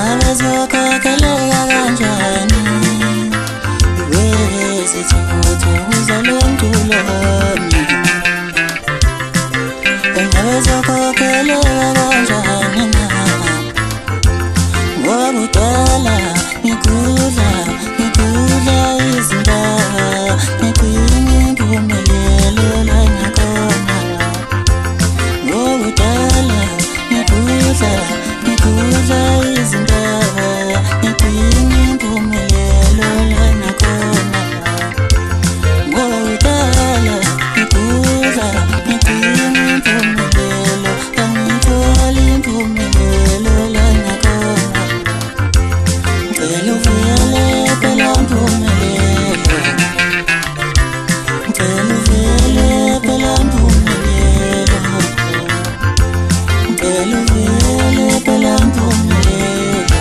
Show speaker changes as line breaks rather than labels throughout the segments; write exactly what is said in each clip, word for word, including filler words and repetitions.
Ngabe zokhokelela kanjani wezithuthu uzalomculo wami Ngabe zokhokelela kanjani na Ngokudala ngikudla ngikudla izindaba ngigcina impumelelo la ngakhona Ngokudala ngikudla ngikudla izindaba ngigcina impumelelo la ngakhona Ngokudala ngikudla ngigcina impumelelo angithola impumelelo la ngakhona Ngicela uvele phela mpumelelo Ngicela uvele phela mpumelelo Ngicela uvele phela mpumelelo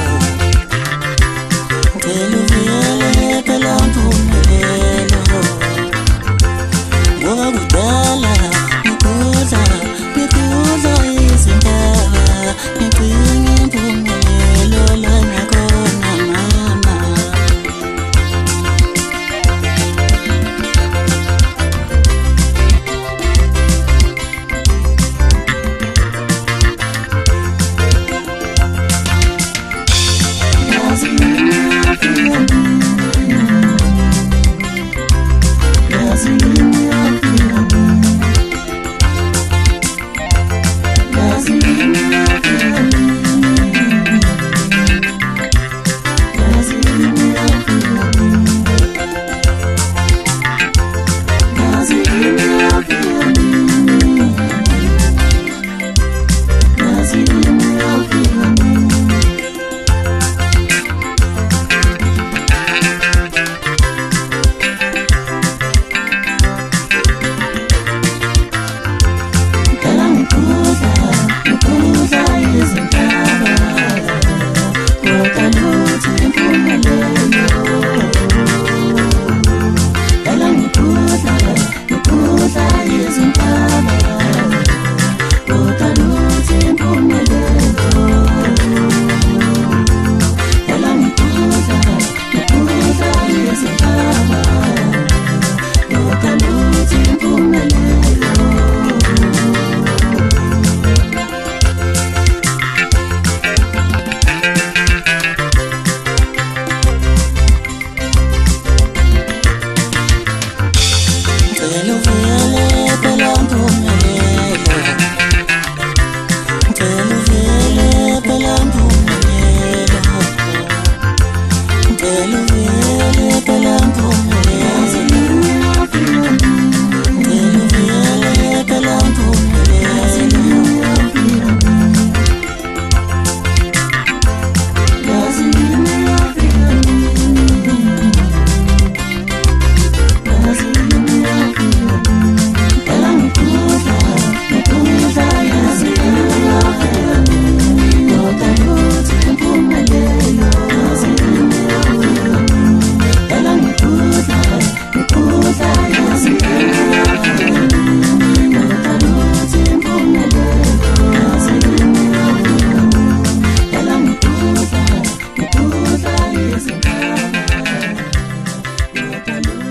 Ngicela uvele phela mpumelelo Ngokudala ngikudla ngikudla izindaba ngigcina impumelelo la ngakhona mama Thank you.